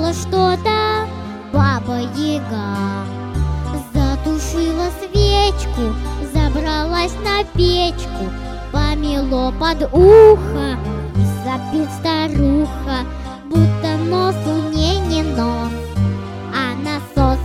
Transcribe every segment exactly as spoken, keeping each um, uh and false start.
Заболело что-то Баба-Яга. Затушила свечку, забралась на печку, помело под ухо, и сопит старуха, будто нос у ней не нос, а насос.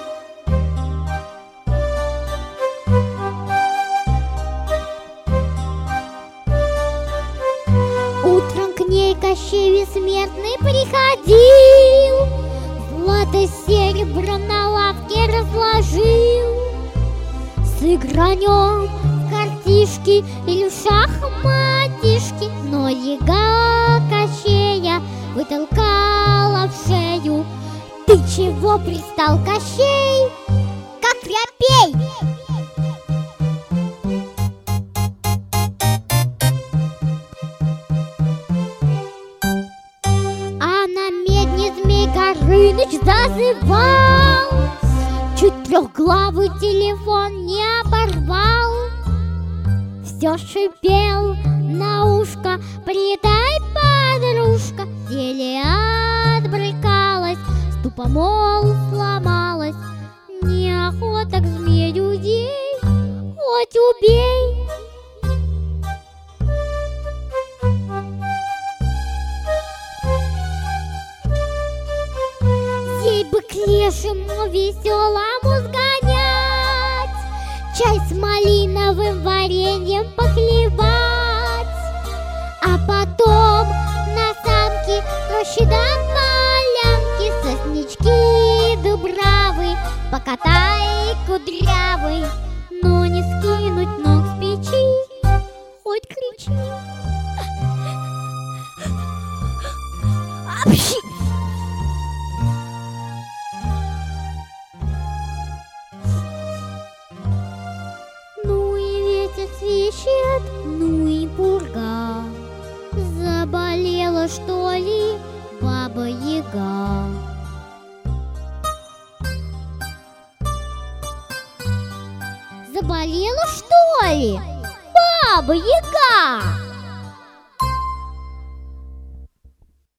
Утром к ней Кощей Бессмертный приходил, злато серебро на лавке разложил. Сыгранем в картишки или в шахматишки, но Яга Кощея вытолкала в шею. Ты чего пристал, Кощей? Как рябей! А на медне Змей Горыныч зазывал, чуть трехглавый телефон не оборвал. Все шипел на ушко: придай, подружка. Еле отбрыкалась, ступомол сломалась. Неохота к змею ей, хоть убей. Ей бы к лешему веселому сгонять, чай с малиновым вареньем похлебать, а потом на санки рощи да полянки, соснички дубравы покатай кудрявый, но не скинуть ног с печи, хоть кричи. Апчи! Ну и ветер свищет, ну и пурга. Заболела, что ли, Баба-Яга? Заболела, что ли, Баба-Яга?